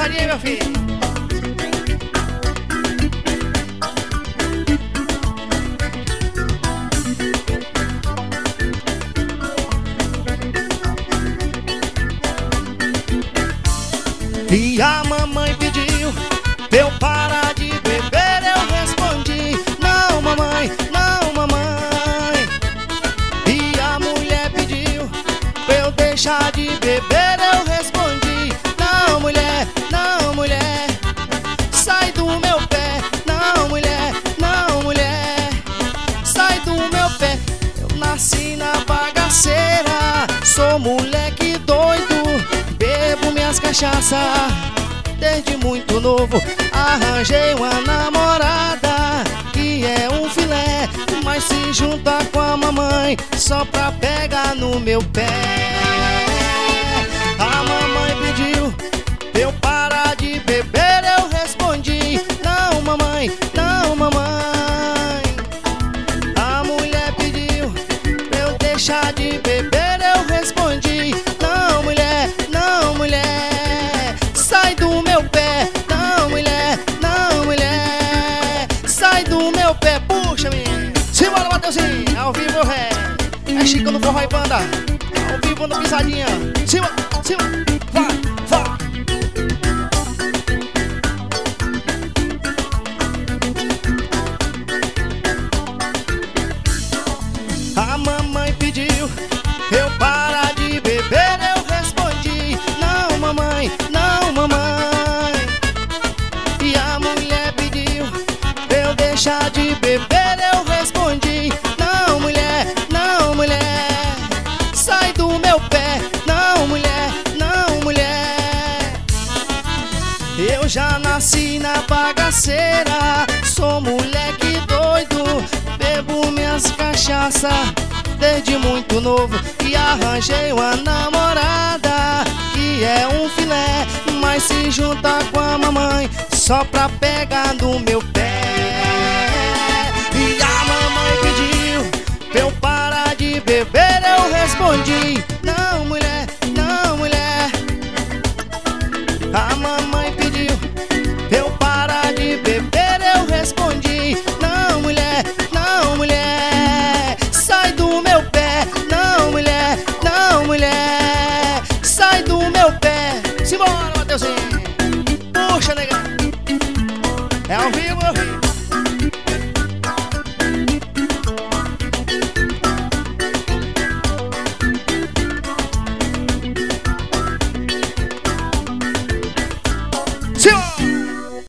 pisadinha, meu filho. E a mamãe pediu pra eu parar de beber, eu respondi: não, mamãe, não, mamãe. E a mulher pediu pra eu deixar de beber, eu respondi: não, mulher, não, mulher. Sai do meu pé, não, mulher, não, mulher. Sai do meu pé. Eu nasci na bagaceira, sou moleque doido, bebo minhas cachaças desde muito novo. Arranjei uma namorada que é um filé, mas se junta com a mamãe só pra pegar no meu pé. A mamãe pediu pra eu parar de beber, eu respondi: não, mamãe, não, mamãe. A mulher pediu pra eu deixar de beber, eu respondi: não, mulher, não, mulher. Sai do meu pé, não, mulher, não, mulher. Sai do meu pé, puxa, menino. Simbora, Mateuzinho, ao vivo, é Chico no Forró e Banda, ao vivo no Pisadinha. Cima, cima, vai, vai. A mamãe pediu eu parar de beber, eu respondi: não, mamãe, não, mamãe. E a mulher pediu eu deixar de beber, eu respondi: não, mulher, não, mulher. Sai do meu pé, não, mulher, não, mulher. Eu já nasci na bagaceira, sou moleque doido, bebo minhas cachaças desde muito novo. E arranjei uma namorada que é um filé, mas se junta com a mamãe só pra pegar no meu pé. E a mamãe pediu pra eu parar de beber, eu respondi: não, mulher, não, mulher. A mamãe pediu pra eu parar de beber, eu respondi: não, mulher, não, mulher. Sai do meu pé, não, mulher, não, mulher. Sai do meu pé. Simbora, Mateuzinho. Puxa, negão. É ao vivo,